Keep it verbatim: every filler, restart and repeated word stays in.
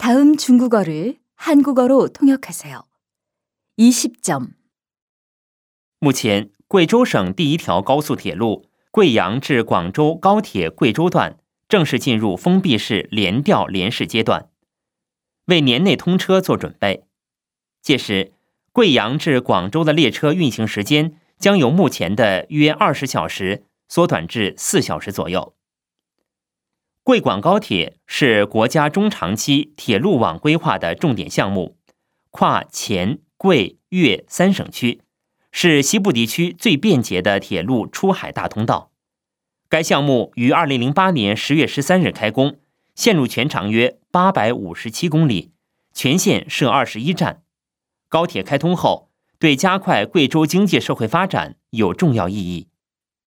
다음 중국어를 한국어로 통역하세요. 이십 점。 目前，贵州省第一条高速铁路贵阳至广州高铁贵州段正式进入封闭式联调联试阶段，为年内通车做准备。届时，贵阳至广州的列车运行时间将由目前的约二十小时缩短至四小时左右。贵广高铁是国家中长期铁路网规划的重点项目，跨黔、贵、粤三省区，是西部地区最便捷的铁路出海大通道。该项目于二零零八年十月十三日开工，线路全长约八百五十七公里，全线设二十一站。高铁开通后，对加快贵州经济社会发展有重要意义。